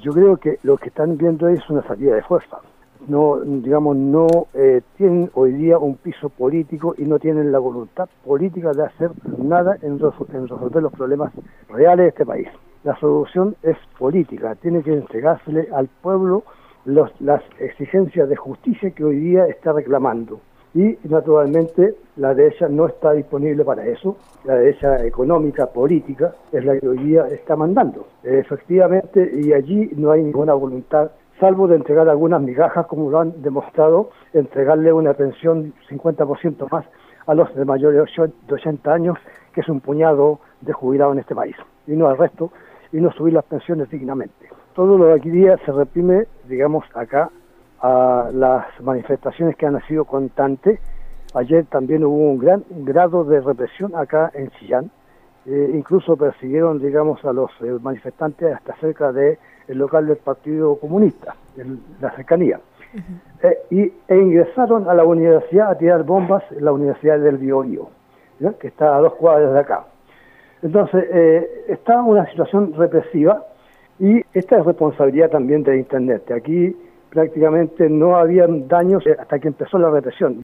Yo creo que lo que están viendo es una salida de fuerza. No, digamos, no tienen hoy día un piso político y no tienen la voluntad política de hacer nada en resolver los problemas reales de este país. La solución es política, tiene que entregársele al pueblo las exigencias de justicia que hoy día está reclamando. Y naturalmente la derecha no está disponible para eso. La derecha económica, política, es la que hoy día está mandando. Efectivamente, y allí no hay ninguna voluntad, salvo de entregar algunas migajas, como lo han demostrado, entregarle una pensión 50% más a los de mayores de 80 años, que es un puñado de jubilados en este país, y no al resto, y no subir las pensiones dignamente. Todo lo de aquí día se reprime, digamos, acá, a las manifestaciones que han sido constantes. Ayer también hubo un gran grado de represión acá en Chillán. Incluso persiguieron, digamos, a los manifestantes hasta cerca del local del Partido Comunista, en la cercanía. E ingresaron a la universidad a tirar bombas en la Universidad del Biobío, ¿no?, que está a 2 cuadras de acá. Entonces, está una situación represiva y esta es responsabilidad también de Internet. Aquí prácticamente no habían daños hasta que empezó la represión.